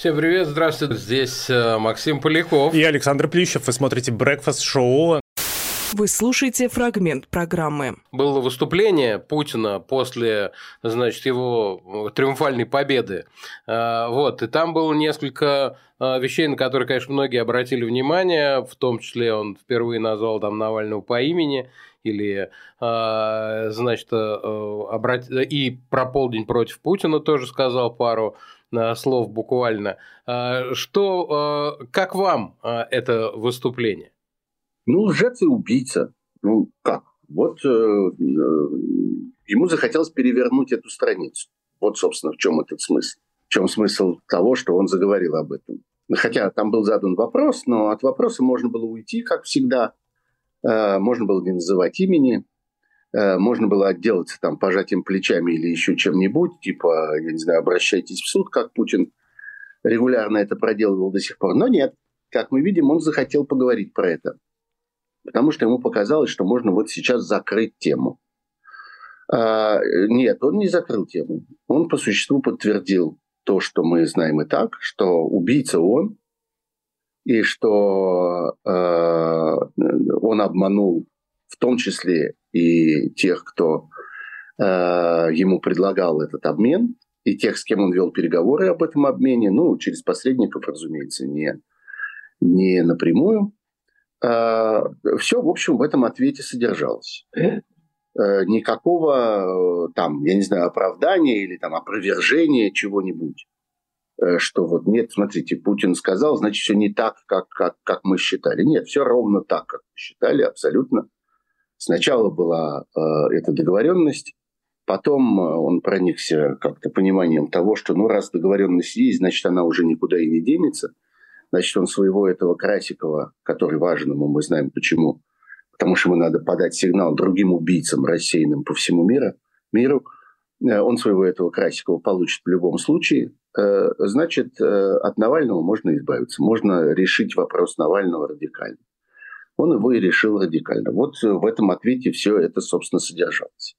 Всем привет, здравствуйте. Здесь Максим Поляков. И Александр Плющев. Вы смотрите Breakfast Show. Вы слушаете фрагмент программы. Было выступление Путина после, его триумфальной победы. И там было несколько вещей, на которые, конечно, многие обратили внимание, в том числе он впервые назвал там Навального по имени, или, и про полдень против Путина тоже сказал пару слов буквально. Как вам это выступление? Лжец и убийца. Как? Ему захотелось перевернуть эту страницу. Вот, собственно, в чем этот смысл. В чем смысл того, что он заговорил об этом. Хотя там был задан вопрос, но от вопроса можно было уйти, как всегда. Можно было не называть имени. Можно было отделаться там пожатием плечами или еще чем-нибудь. Типа, обращайтесь в суд, как Путин регулярно это проделывал до сих пор. Но нет. Как мы видим, он захотел поговорить про это. Потому что ему показалось, что можно вот сейчас закрыть тему. Нет, он не закрыл тему. Он по существу подтвердил то, что мы знаем и так, что убийца он, и что он обманул в том числе и тех, кто ему предлагал этот обмен, и тех, с кем он вел переговоры об этом обмене, через посредников, разумеется, не напрямую. Все, в общем, в этом ответе содержалось. Никакого оправдания или опровержения чего-нибудь. Что нет, смотрите, Путин сказал, значит, все не так, как мы считали. Нет, все ровно так, как мы считали, абсолютно. Сначала была эта договоренность, потом он проникся как-то пониманием того, что раз договоренность есть, значит, она уже никуда и не денется. Значит, он своего этого Красикова, который важен ему, мы знаем почему, потому что ему надо подать сигнал другим убийцам, рассеянным по всему миру, он своего этого Красикова получит в любом случае. Значит, от Навального можно избавиться. Можно решить вопрос Навального радикально. Он его и решил радикально. Вот в этом ответе все это, собственно, содержалось.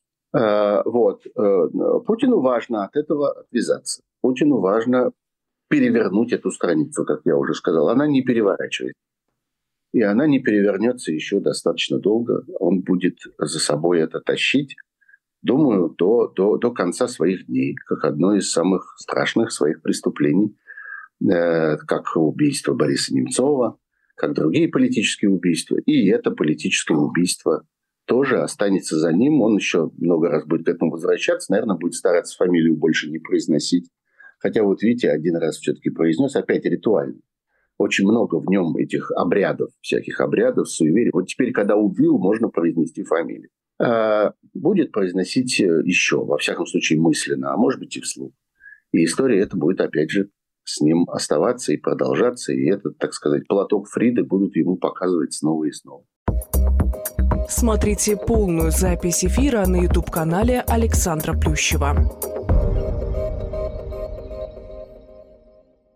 Путину важно от этого отвязаться. Путину важно перевернуть эту страницу, как я уже сказал. Она не переворачивается. И она не перевернется еще достаточно долго. Он будет за собой это тащить, думаю, до конца своих дней, как одно из самых страшных своих преступлений, как убийство Бориса Немцова, как другие политические убийства. И это политическое убийство тоже останется за ним. Он еще много раз будет к этому возвращаться. Наверное, будет стараться фамилию больше не произносить. Хотя видите, один раз все-таки произнес, опять ритуально. Очень много в нем этих обрядов, всяких обрядов, суеверий. Вот теперь, когда убил, можно произнести фамилию. Будет произносить еще, во всяком случае, мысленно, а может быть и вслух. И история эта будет, опять же, с ним оставаться и продолжаться. И этот, так сказать, платок Фриды будут ему показывать снова и снова. Смотрите полную запись эфира на YouTube-канале Александра Плющева.